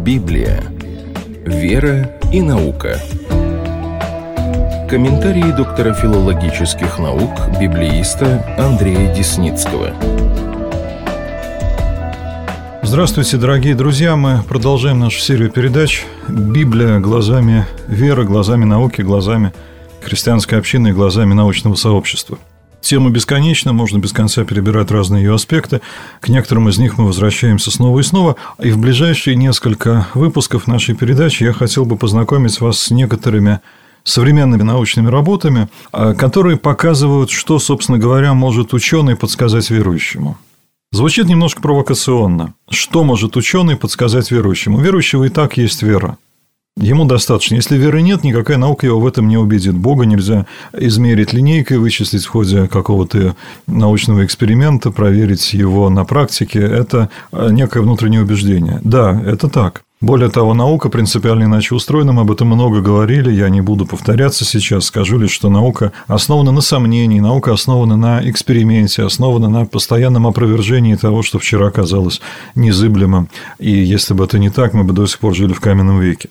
Библия. Вера и наука. Комментарии доктора филологических наук, библеиста Андрея Десницкого. Здравствуйте, дорогие друзья! Мы продолжаем нашу серию передач «Библия глазами веры, глазами науки, глазами христианской общины и глазами научного сообщества». Тема бесконечна, можно без конца перебирать разные ее аспекты. К некоторым из них мы возвращаемся снова и снова. И в ближайшие несколько выпусков нашей передачи я хотел бы познакомить вас с некоторыми современными научными работами, которые показывают, что, собственно говоря, может ученый подсказать верующему. Звучит немножко провокационно. Что может ученый подсказать верующему? У верующего и так есть вера. Ему достаточно. Если веры нет, никакая наука его в этом не убедит. Бога нельзя измерить линейкой, вычислить в ходе какого-то научного эксперимента, проверить его на практике. Это некое внутреннее убеждение. Да, это так. Более того, наука принципиально иначе устроена, мы об этом много говорили, я не буду повторяться сейчас, скажу лишь, что наука основана на сомнении, наука основана на эксперименте, основана на постоянном опровержении того, что вчера казалось незыблемым, и если бы это не так, мы бы до сих пор жили в каменном веке.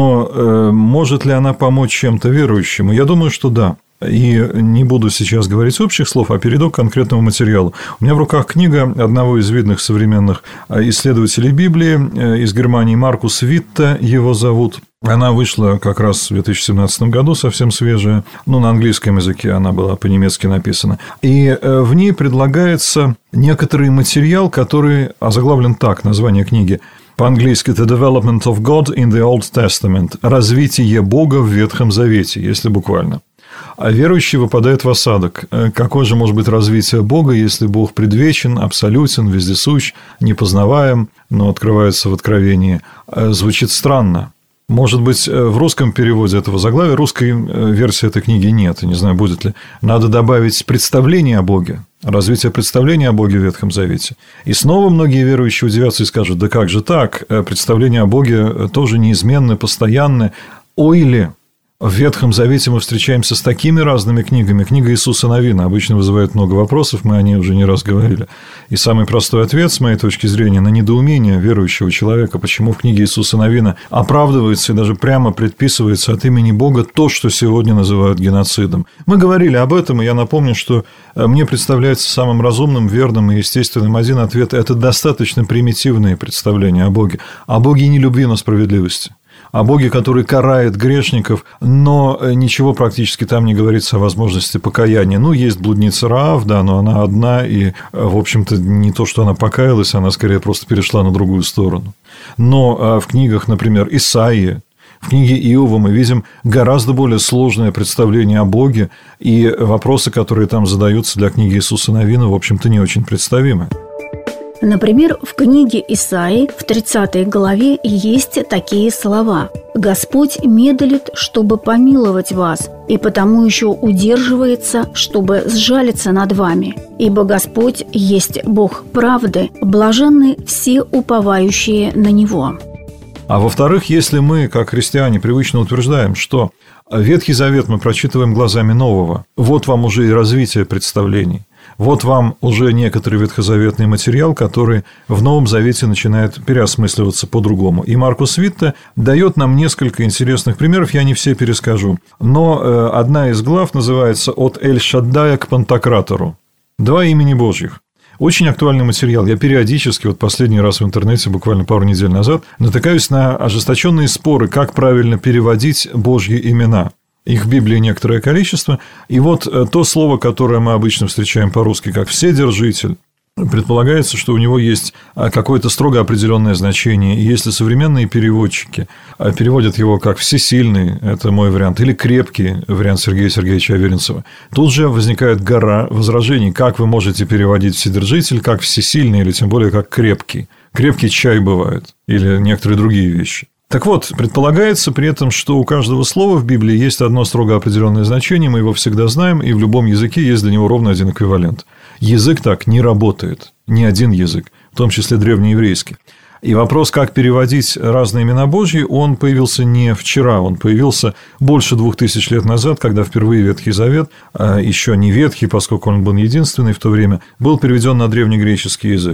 Но может ли она помочь чем-то верующему? Я думаю, что да. И не буду сейчас говорить общих слов, а перейду к конкретному материалу. У меня в руках книга одного из видных современных исследователей Библии из Германии, Маркус Витте его зовут. Она вышла как раз в 2017 году, совсем свежая. На английском языке она была по-немецки написана. И в ней предлагается некоторый материал, который озаглавлен так, название книги. По-английски «The Development of God in the Old Testament» – «Развитие Бога в Ветхом Завете», если буквально. А верующий выпадает в осадок. Какое же может быть развитие Бога, если Бог предвечен, абсолютен, вездесущ, непознаваем, но открывается в Откровении? Звучит странно. Может быть, в русском переводе этого заглавия, русской версии этой книги нет, не знаю, будет ли. Надо добавить представление о Боге, развитие представления о Боге в Ветхом Завете. И снова многие верующие удивятся и скажут: да как же так? Представление о Боге тоже неизменны, постоянны. Ой ли! В Ветхом Завете мы встречаемся с такими разными книгами. Книга Иисуса Навина обычно вызывает много вопросов, мы о ней уже не раз говорили. И самый простой ответ, с моей точки зрения, на недоумение верующего человека, почему в книге Иисуса Навина оправдывается и даже прямо предписывается от имени Бога то, что сегодня называют геноцидом. Мы говорили об этом, и я напомню, что мне представляется самым разумным, верным и естественным один ответ – это достаточно примитивные представления о Боге. О Боге не любви, но справедливости. О Боге, который карает грешников, но ничего практически там не говорится о возможности покаяния. Есть блудница Раав, да, но она одна, и, в общем-то, не то, что она покаялась, она скорее просто перешла на другую сторону. Но в книгах, например, Исаии, в книге Иова мы видим гораздо более сложное представление о Боге, и вопросы, которые там задаются для книги Иисуса Навина, в общем-то, не очень представимы. Например, в книге Исаии в 30 главе есть такие слова: «Господь медлит, чтобы помиловать вас, и потому еще удерживается, чтобы сжалиться над вами. Ибо Господь есть Бог правды, блаженны все уповающие на Него». А во-вторых, если мы, как христиане, привычно утверждаем, что Ветхий Завет мы прочитываем глазами Нового, вот вам уже и развитие представлений. Вот вам уже некоторый ветхозаветный материал, который в Новом Завете начинает переосмысливаться по-другому. И Маркус Витте дает нам несколько интересных примеров, я не все перескажу. Но одна из глав называется «От Эль-Шаддая к Пантократору». Два имени Божьих. Очень актуальный материал. Я периодически, последний раз в интернете, буквально пару недель назад, натыкаюсь на ожесточенные споры, как правильно переводить Божьи имена. Их в Библии некоторое количество. И то слово, которое мы обычно встречаем по-русски как «вседержитель», предполагается, что у него есть какое-то строго определенное значение. И если современные переводчики переводят его как «всесильный», это мой вариант, или «крепкий», вариант Сергея Сергеевича Аверинцева, тут же возникает гора возражений, как вы можете переводить «вседержитель» как «всесильный» или тем более как «крепкий». Крепкий чай бывает, или некоторые другие вещи. Так вот, предполагается при этом, что у каждого слова в Библии есть одно строго определенное значение, мы его всегда знаем, и в любом языке есть для него ровно один эквивалент. Язык так не работает, ни один язык, в том числе древнееврейский. И вопрос, как переводить разные имена Божьи, он появился не вчера, он появился больше 2000 лет назад, когда впервые Ветхий Завет, еще не ветхий, поскольку он был единственный в то время, был переведен на древнегреческий язык.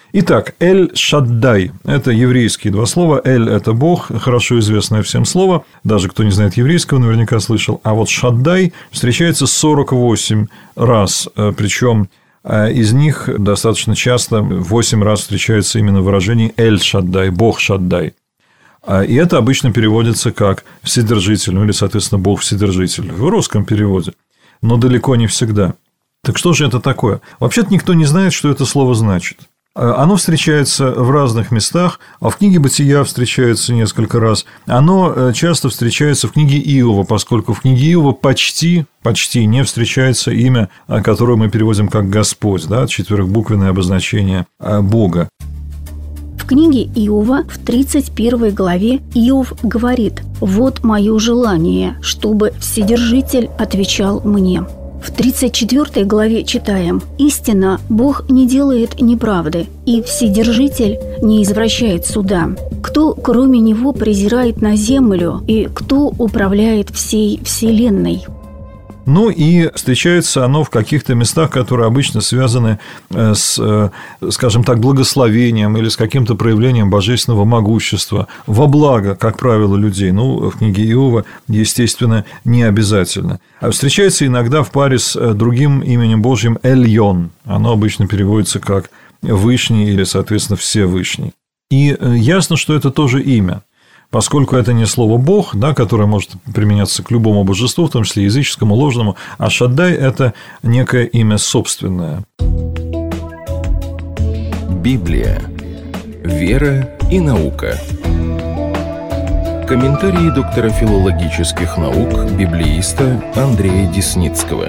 Итак, Эль-Шаддай – это еврейские два слова. Эль – это Бог, хорошо известное всем слово. Даже кто не знает еврейского, наверняка слышал. А вот Шаддай встречается 48 раз. Причем из них достаточно часто 8 раз встречается именно выражение Эль-Шаддай – Бог Шаддай. И это обычно переводится как «вседержитель», ну или, соответственно, «Бог-вседержитель» в русском переводе. Но далеко не всегда. Так что же это такое? Вообще-то никто не знает, что это слово значит. Оно встречается в разных местах, а в книге «Бытия» встречается несколько раз. Оно часто встречается в книге Иова, поскольку в книге Иова почти не встречается имя, которое мы переводим как «Господь», да, четверобуквенное обозначение Бога. В книге Иова в 31 главе Иов говорит: «Вот мое желание, чтобы Вседержитель отвечал мне». В 34 главе читаем: «Истинно, Бог не делает неправды, и Вседержитель не извращает суда. Кто, кроме Него, презирает на землю, и кто управляет всей вселенной?» Ну и встречается оно в каких-то местах, которые обычно связаны с, скажем так, благословением или с каким-то проявлением божественного могущества во благо, как правило, людей. Ну, в книге Иова, естественно, не обязательно. А встречается иногда в паре с другим именем Божьим Эльон. Оно обычно переводится как Вышний или, соответственно, Всевышний. И ясно, что это тоже имя. Поскольку это не слово «бог», да, которое может применяться к любому божеству, в том числе языческому, ложному, а Шаддай – это некое имя собственное. Библия. Вера и наука. Комментарии доктора филологических наук, библеиста Андрея Десницкого.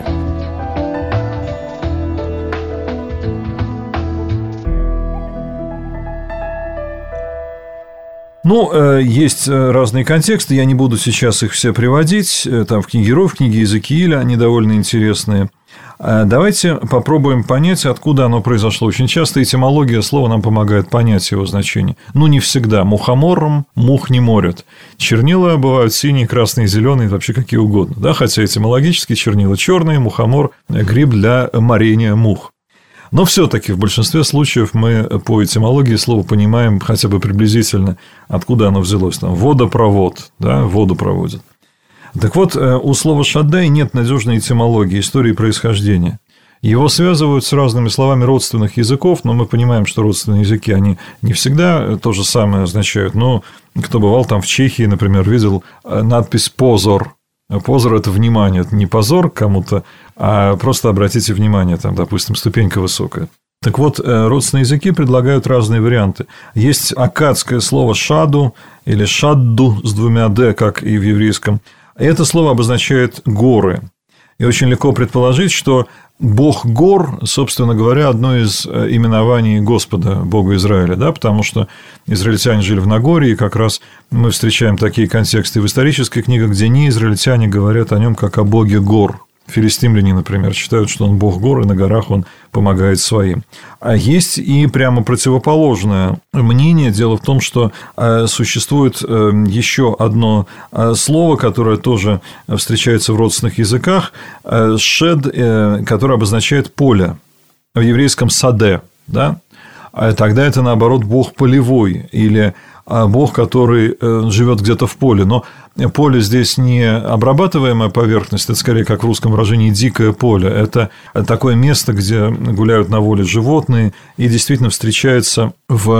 Ну, есть разные контексты, я не буду сейчас их все приводить. Там в книге Героев, в книге Иезекииля они довольно интересные. Давайте попробуем понять, откуда оно произошло. Очень часто этимология слова нам помогает понять его значение. Ну, не всегда. Мухомором мух не морят. Чернила бывают синие, красные, зеленые, вообще какие угодно. Да? Хотя этимологически чернила черные, мухомор – гриб для морения мух. Но все-таки в большинстве случаев мы по этимологии слова понимаем хотя бы приблизительно, откуда оно взялось. Там водопровод, да, воду проводят. Так вот, у слова «шаддай» нет надежной этимологии, истории происхождения. Его связывают с разными словами родственных языков, но мы понимаем, что родственные языки, они не всегда то же самое означают. Но кто бывал там в Чехии, например, видел надпись «позор». Позор – это внимание, это не позор кому-то, а просто обратите внимание, там, допустим, ступенька высокая. Так вот, родственные языки предлагают разные варианты. Есть аккадское слово «шаду» или «шадду» с двумя «д», как и в еврейском. Это слово обозначает горы. И очень легко предположить, что Бог гор, собственно говоря, одно из именований Господа, Бога Израиля, да, потому что израильтяне жили в Нагорье, и как раз мы встречаем такие контексты в исторических книгах, где не израильтяне говорят о нем как о Боге гор. Филистимляне, например, считают, что он Бог гор, и на горах он помогает своим. А есть и прямо противоположное мнение. Дело в том, что существует еще одно слово, которое тоже встречается в родственных языках, «шед», которое обозначает поле. В еврейском «саде», да? А тогда это, наоборот, Бог полевой или Бог, который живет где-то в поле. Но поле здесь не обрабатываемая поверхность, это скорее, как в русском выражении, дикое поле. Это такое место, где гуляют на воле животные, и действительно встречается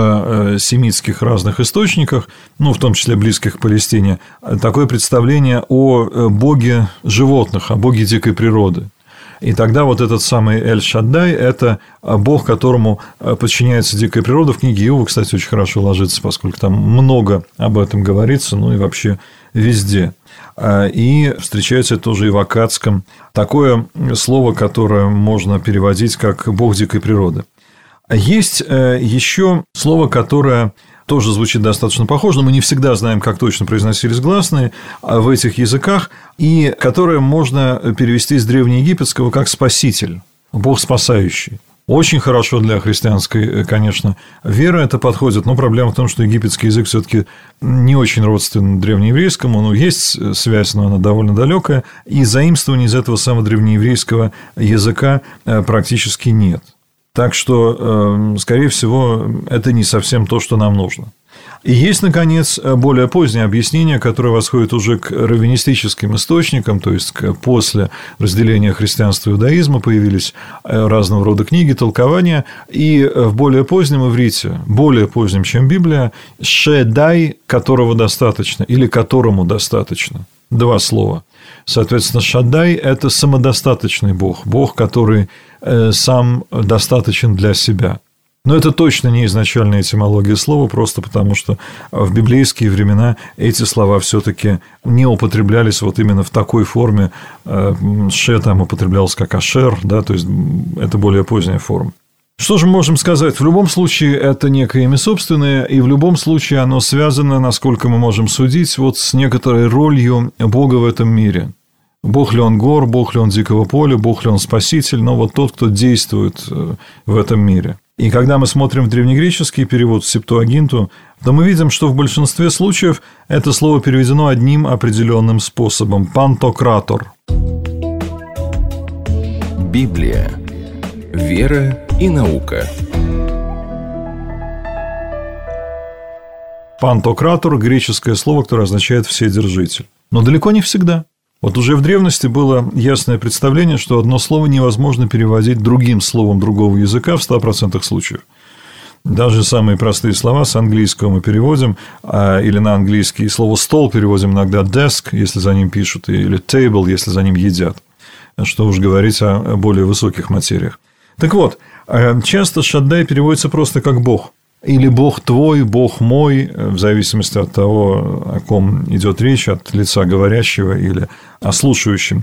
в семитских разных источниках, ну, в том числе близких к Палестине, такое представление о боге животных, о боге дикой природы. И тогда вот этот самый Эль-Шаддай – это бог, которому подчиняется дикая природа. В книге Иова, кстати, очень хорошо ложится, поскольку там много об этом говорится, ну и вообще везде. И встречается тоже и в аккадском. Такое слово, которое можно переводить как «бог дикой природы». Есть еще слово, которое тоже звучит достаточно похоже, но мы не всегда знаем, как точно произносились гласные в этих языках, и которое можно перевести с древнеегипетского как «спаситель», «бог спасающий». Очень хорошо для христианской, конечно, веры это подходит, но проблема в том, что египетский язык все-таки не очень родственен древнееврейскому, но есть связь, но она довольно далекая, и заимствований из этого самого древнееврейского языка практически нет. Так что, скорее всего, это не совсем то, что нам нужно. И есть, наконец, более позднее объяснение, которое восходит уже к раввинистическим источникам, то есть после разделения христианства и иудаизма появились разного рода книги, толкования, и в более позднем иврите, более позднем, чем Библия, «шедай», которого достаточно, или которому достаточно. Два слова. Соответственно, Шаддай – это самодостаточный Бог, Бог, который сам достаточен для себя. Но это точно не изначальная этимология слова, просто потому что в библейские времена эти слова все-таки не употреблялись вот именно в такой форме. «Ше» там употреблялся как «ашер», да, то есть это более поздняя форма. Что же мы можем сказать? В любом случае, это некое имя собственное, и в любом случае оно связано, насколько мы можем судить, вот с некоторой ролью Бога в этом мире. Бог ли он гор, Бог ли он дикого поля, Бог ли он спаситель, но вот тот, кто действует в этом мире. И когда мы смотрим в древнегреческий перевод Септуагинту, то мы видим, что в большинстве случаев это слово переведено одним определенным способом – «пантократор». Библия. Вера и наука. Пантократор – греческое слово, которое означает «вседержитель». Но далеко не всегда. Вот уже в древности было ясное представление, что одно слово невозможно переводить другим словом другого языка в 100% случаев. Даже самые простые слова с английского мы переводим, или на английский слово «стол» переводим иногда «desk», если за ним пишут, или «table», если за ним едят. Что уж говорить о более высоких материях. Так вот, часто Шаддай переводится просто как «бог». Или «бог твой», «бог мой», в зависимости от того, о ком идет речь, от лица говорящего или о слушающем.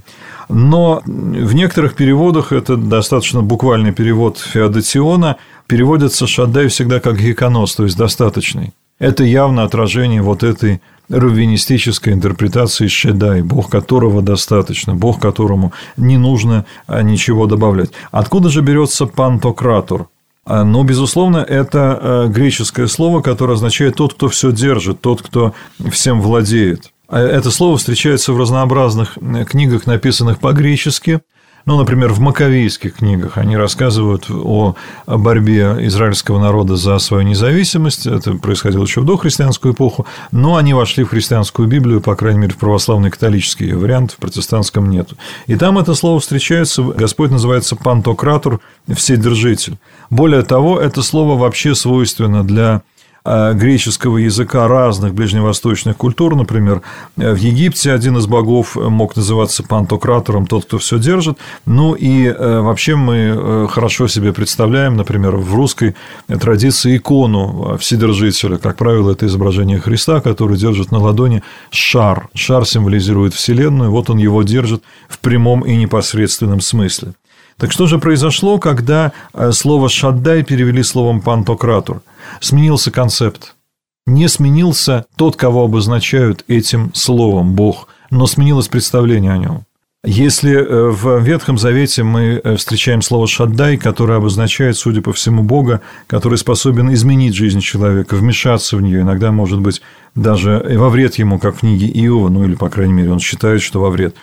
Но в некоторых переводах, это достаточно буквальный перевод Феодосиона, переводится Шаддай всегда как «геканос», то есть «достаточный». Это явно отражение вот этой раввинистической интерпретации Шедай, Бог которого достаточно, Бог которому не нужно ничего добавлять. Откуда же берется пантократор? Но, безусловно, это греческое слово, которое означает «тот, кто все держит», «тот, кто всем владеет». Это слово встречается в разнообразных книгах, написанных по-гречески. Ну, например, в Маковейских книгах они рассказывают о борьбе израильского народа за свою независимость. Это происходило еще в дохристианскую эпоху, но они вошли в христианскую Библию, по крайней мере, в православный католический вариант, в протестантском нет. И там это слово встречается, Господь называется пантократор, вседержитель. Более того, это слово вообще свойственно для греческого языка разных ближневосточных культур. Например, в Египте один из богов мог называться пантократором, тот, кто все держит. Ну и вообще мы хорошо себе представляем, например, в русской традиции икону вседержителя. Как правило, это изображение Христа, который держит на ладони шар. Шар символизирует Вселенную, вот он его держит в прямом и непосредственном смысле. Так что же произошло, когда слово «шаддай» перевели словом «пантократор»? Сменился концепт. Не сменился тот, кого обозначают этим словом «бог», но сменилось представление о нем. Если в Ветхом Завете мы встречаем слово «шаддай», которое обозначает, судя по всему, Бога, который способен изменить жизнь человека, вмешаться в нее, иногда, может быть, даже во вред ему, как в книге Иова, ну или, по крайней мере, он считает, что во вред,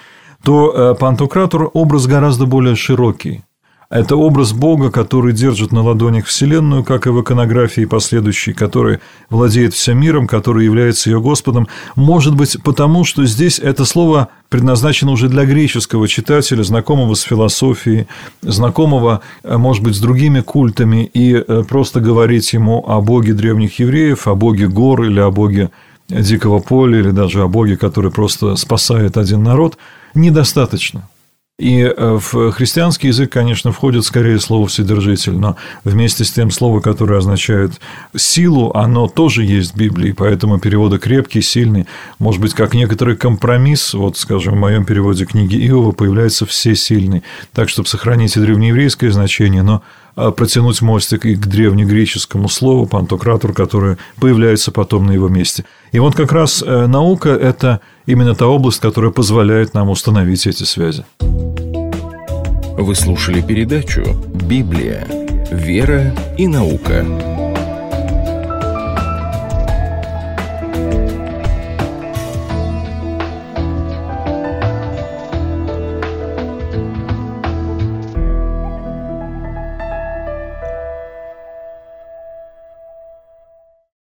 то пантократор – образ гораздо более широкий. Это образ Бога, который держит на ладонях Вселенную, как и в иконографии последующей, который владеет всем миром, который является ее Господом. Может быть, потому что здесь это слово предназначено уже для греческого читателя, знакомого с философией, знакомого, может быть, с другими культами, и просто говорить ему о Боге древних евреев, о Боге гор или о Боге дикого поля, или даже о Боге, который просто спасает один народ, недостаточно. И в христианский язык, конечно, входит скорее слово «вседержитель», но вместе с тем слово, которое означает «силу», оно тоже есть в Библии, поэтому переводы «крепкий», «сильный», может быть, как некоторый компромисс, вот, скажем, в моем переводе книги Иова появляется «всесильный», так, чтобы сохранить и древнееврейское значение, но протянуть мостик и к древнегреческому слову «пантократор», которое появляется потом на его месте. И вот как раз наука – это именно та область, которая позволяет нам установить эти связи. Вы слушали передачу «Библия. Вера и наука».